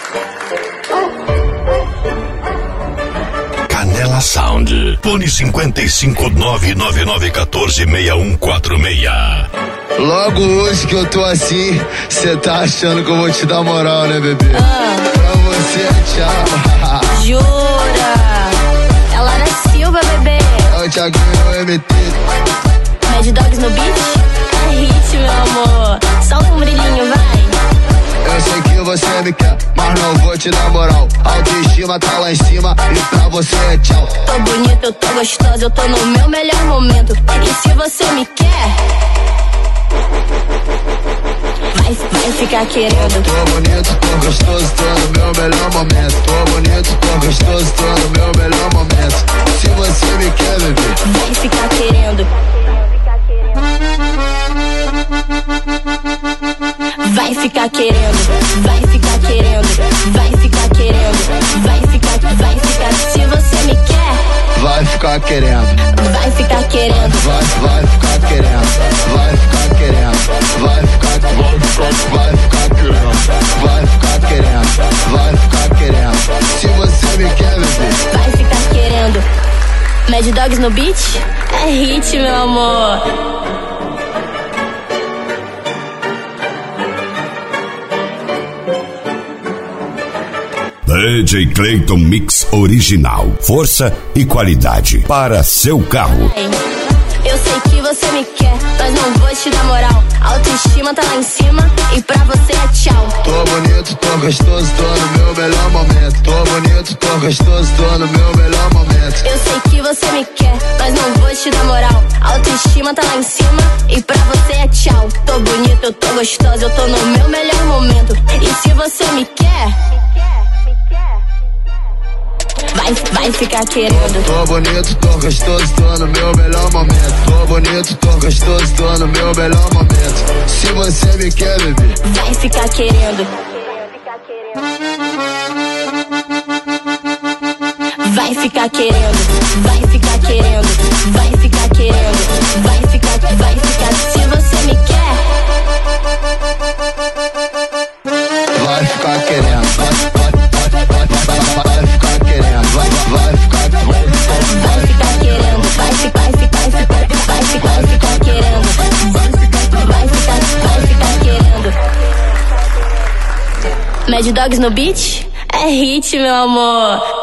Canela Sound. Fone 55999146146. Logo hoje que eu tô assim, cê tá achando que eu vou te dar moral, né, bebê? Pra você é tchau. Jura? É Lara Silva, bebê. É o Thiaguinho MT. Mad Dogs no beat? É hit, meu amor. Solta um brilhinho, vai. Eu sei que você me quer, mas não vou te dar moral. Autoestima tá lá em cima e pra você é tchau. Tô bonita, eu tô gostosa, eu tô no meu melhor momento. E se você me quer, vai ficar querendo. Tô bonito, tô gostoso, tô no meu melhor momento. Tô bonito, tô gostoso, tô no meu melhor momento. Se você me quer, bebê, vai ficar querendo. Vai ficar querendo, vai ficar querendo, vai ficar querendo, vai ficar, se você me quer, vai ficar querendo, vai ficar querendo, vai ficar querendo, vai ficar querendo, vai ficar querendo, vai ficar querendo, se você me quer, bebê, vai ficar querendo. Mad Dogs no beat? É hit, meu amor. DJ Clayton Mix Original. Força e qualidade para seu carro. Eu sei que você me quer, mas não vou te dar moral. Autoestima tá lá em cima e pra você é tchau. Tô bonito, tô gostoso, tô no meu melhor momento. Tô bonito, tô gostoso, tô no meu melhor momento. Eu sei que você me quer, mas não vou te dar moral. Autoestima tá lá em cima e pra você é tchau. Tô bonito, eu tô gostosa, eu tô no meu melhor momento. E se você me quer, vai ficar querendo. Tô bonito, tô gostoso, tô no meu melhor momento. Tô bonito, tô gostoso, tô no meu melhor momento. Se você me quer, bebê, vai ficar querendo. Vai ficar querendo, vai ficar querendo, vai ficar querendo, vai ficar, se você me quer, vai ficar querendo, vai ficar querendo, vai ficar querendo, vai ficar querendo, vai ficar querendo. Mad Dogs no beat? É hit, meu amor.